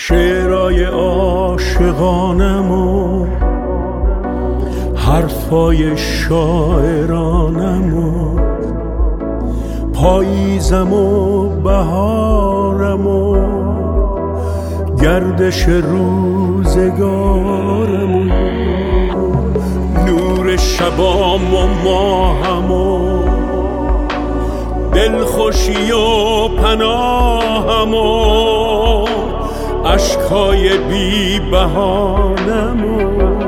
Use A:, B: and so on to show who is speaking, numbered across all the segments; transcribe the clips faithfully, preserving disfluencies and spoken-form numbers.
A: شعرهای عاشقانم و حرفای شاعرانم و پاییزم و بهارم و گردش روزگارم و نور شبام و ماهم و دلخوشی و پناهم و عشقای بی بهانم و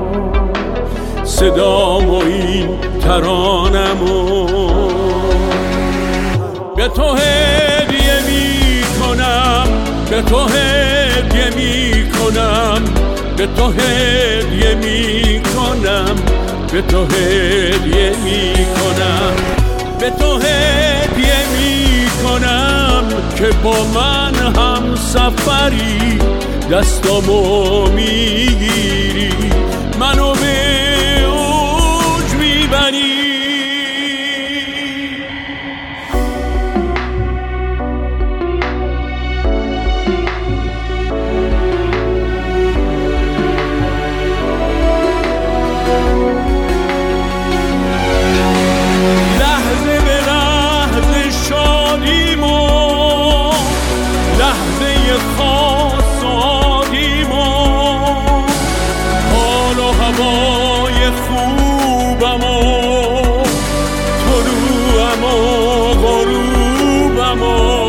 A: صدام و این ترانم و به تو هدیه می کنم، به تو هدیه می کنم، به تو هدیه می کنم، به تو هدیه می کنم، به تو هدیه می کنم که با من هم سفری دستامو میگیری، منو به اوج میبری. لحظه به لحظه شادیم و لحظه خاص عادیم و حال و هوای خوبم و طلوعم و غروبم و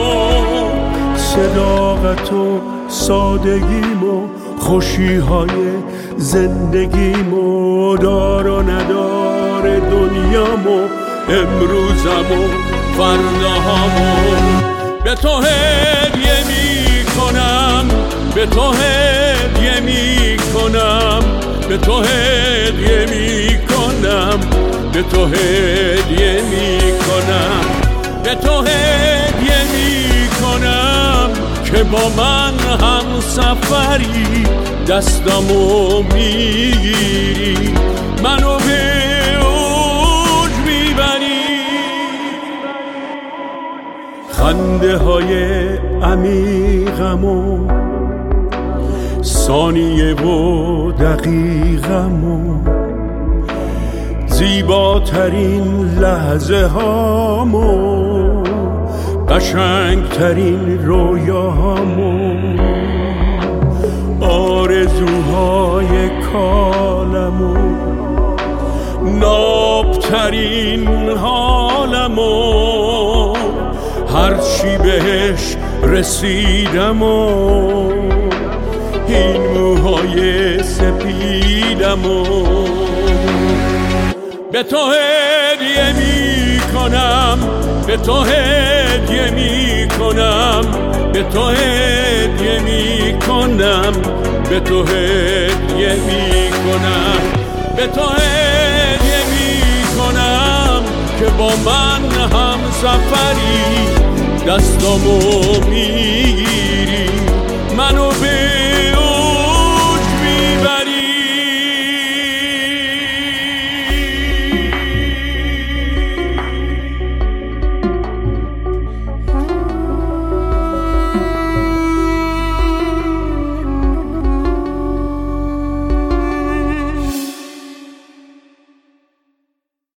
A: صداقت و سادگیم و خوشیهای زندگیم و دار و ندار دنیام و امروزم و فرداهم و به تو هدیه می کنم، به تو هدیه می کنم، به تو هدیه می کنم، به تو هدیه می کنم، به تو هدیه می کنم که با من هم سفری دستامو میگیری، منو به اوج میبری. خنده های عمیقم و ثانیه و دقیقم و زیباترین لحظه هام و قشنگترین رویاهام و آرزوهای کالم و نابترین حالم و هرچی بهش رسیدم و این موهای سپیدم و به تو هدیه می کنم، به تو هدیه می کنم، به تو هدیه می کنم، به تو هدیه می کنم، به تو هدیه می کنم که با من هم سفری دستامو میگیری.